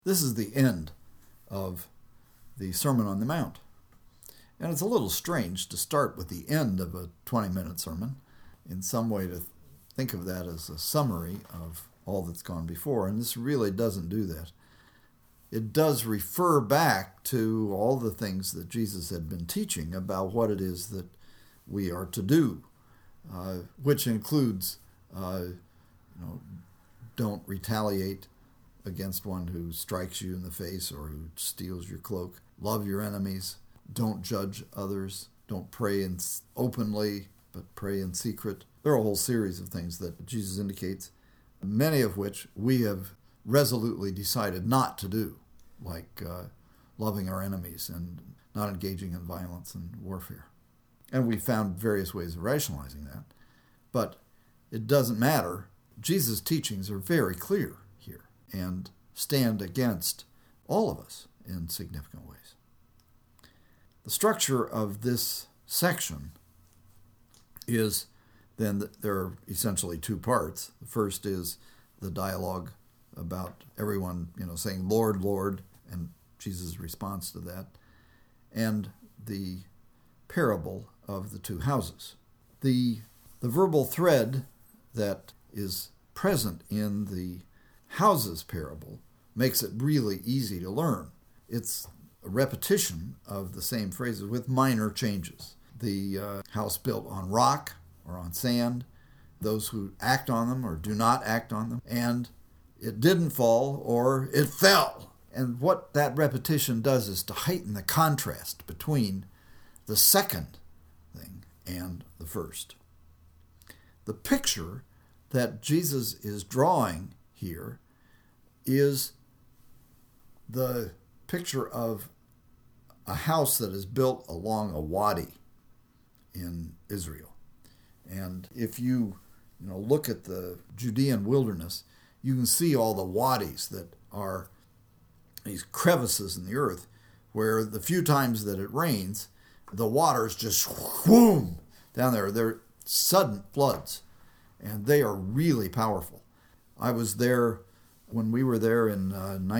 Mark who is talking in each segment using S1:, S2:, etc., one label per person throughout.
S1: This is the end of the Sermon on the Mount. And it's a little strange to start with the end of a 20-minute sermon, in some way to think of that as a summary of all that's gone before, and this really doesn't do that. It does refer back to all the things that Jesus had been teaching about what it is that we are to do, which includes, don't retaliate against one who strikes you in the face or who steals your cloak. Love your enemies. Don't judge others. Don't pray openly, but pray in secret. There are a whole series of things that Jesus indicates, many of which we have resolutely decided not to do, like loving our enemies and not engaging in violence and warfare. And we found various ways of rationalizing that. But it doesn't matter. Jesus' teachings are very clear here and stand against all of us in significant ways. The structure of this section is then there are essentially two parts. The first is the dialogue about everyone, saying, "Lord, Lord," and Jesus' response to that, and the parable of the two houses. The verbal thread that is present in the houses parable makes it really easy to learn. It's a repetition of the same phrases with minor changes. The house built on rock or on sand, those who act on them or do not act on them, and it didn't fall or it fell. And what that repetition does is to heighten the contrast between the second thing and the first. The picture that Jesus is drawing here is the picture of a house that is built along a wadi in Israel. And if you look at the Judean wilderness, you can see all the wadis that are these crevices in the earth where the few times that it rains, the waters just whoom down there. They're sudden floods, and they are really powerful. I was there when we were there in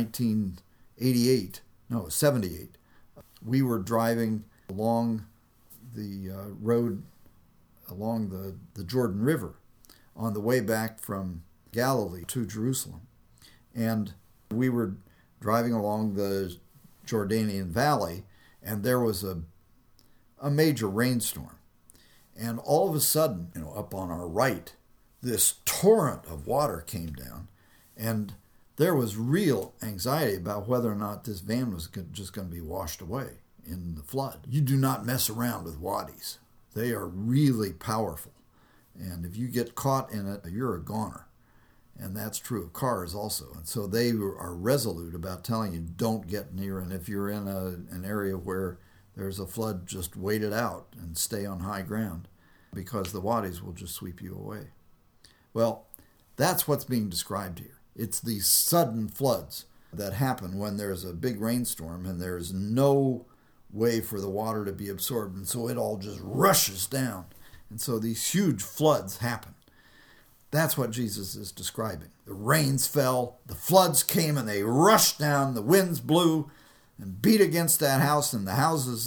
S1: 78. We were driving along the road along the Jordan River on the way back from Galilee to Jerusalem. And we were driving along the Jordanian Valley, and there was a major rainstorm. And all of a sudden, up on our right, this torrent of water came down, and there was real anxiety about whether or not this van was just going to be washed away in the flood. You do not mess around with wadis. They are really powerful. And if you get caught in it, you're a goner. And that's true of cars also. And so they are resolute about telling you don't get near. And if you're in an area where there's a flood, just wait it out and stay on high ground, because the wadis will just sweep you away. Well, that's what's being described here. It's these sudden floods that happen when there's a big rainstorm and there's no way for the water to be absorbed, and so it all just rushes down. And so these huge floods happen. That's what Jesus is describing. The rains fell, the floods came, and they rushed down, the winds blew and beat against that house, and the houses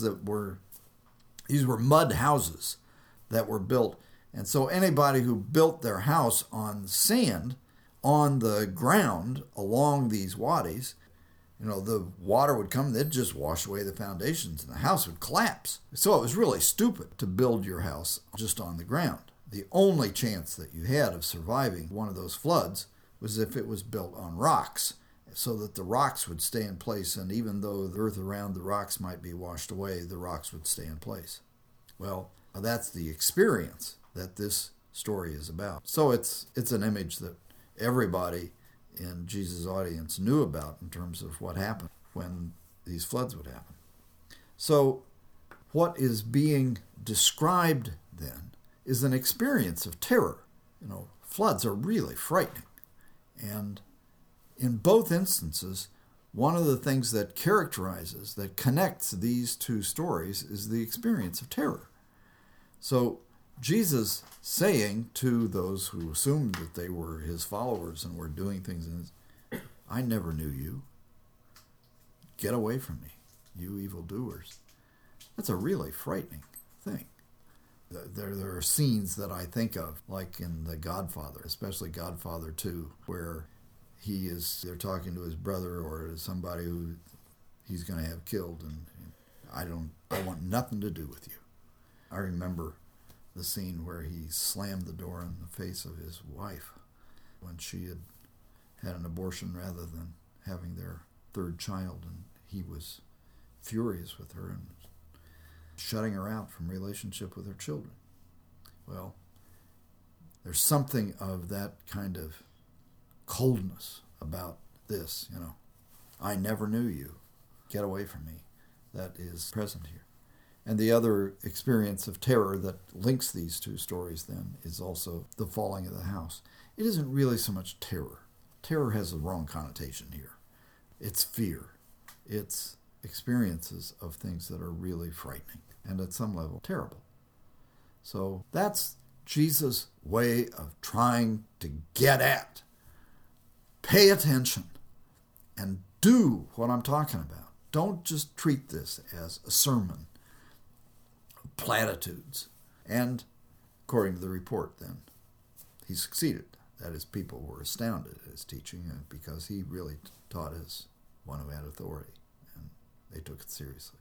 S1: these were mud houses that were built. And so anybody who built their house on sand, on the ground along these wadis, the water would come, they'd just wash away the foundations and the house would collapse. So it was really stupid to build your house just on the ground. The only chance that you had of surviving one of those floods was if it was built on rocks, so that the rocks would stay in place, and even though the earth around the rocks might be washed away, the rocks would stay in place. Well, that's the experience that this story is about. So it's an image that everybody in Jesus' audience knew about in terms of what happened when these floods would happen. So what is being described then is an experience of terror. Floods are really frightening. And in both instances, one of the things that connects these two stories is the experience of terror. So Jesus saying to those who assumed that they were his followers and were doing things, I never knew you. Get away from me, you evildoers. That's a really frightening thing. There are scenes that I think of, like in The Godfather, especially Godfather 2, where they're talking to his brother or to somebody who he's going to have killed, and I want nothing to do with you. I remember the scene where he slammed the door in the face of his wife when she had an abortion rather than having their third child, and he was furious with her and shutting her out from relationship with her children. Well, there's something of that kind of coldness about this, I never knew you. Get away from me. That is present here. And the other experience of terror that links these two stories then is also the falling of the house. It isn't really so much terror. Terror has a wrong connotation here. It's fear. It's experiences of things that are really frightening and at some level terrible. So that's Jesus' way of trying to get at. Pay attention and do what I'm talking about. Don't just treat this as a sermon of platitudes. And according to the report then, he succeeded. That is, people were astounded at his teaching because he really taught as one who had authority, and they took it seriously.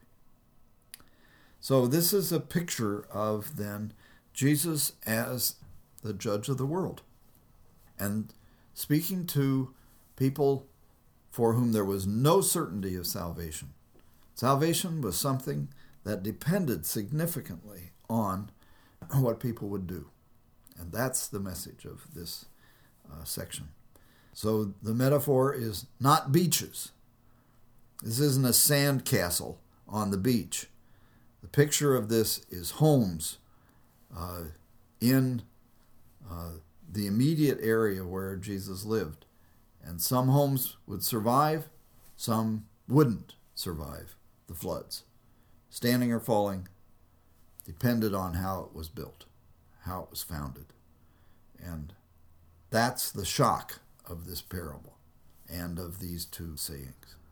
S1: So this is a picture of then Jesus as the judge of the world and speaking to people for whom there was no certainty of salvation. Salvation was something that depended significantly on what people would do. And that's the message of this section. So the metaphor is not beaches. This isn't a sand castle on the beach. The picture of this is homes in the immediate area where Jesus lived. And some homes would survive, some wouldn't survive the floods. Standing or falling depended on how it was built, how it was founded. And that's the shock of this parable and of these two sayings.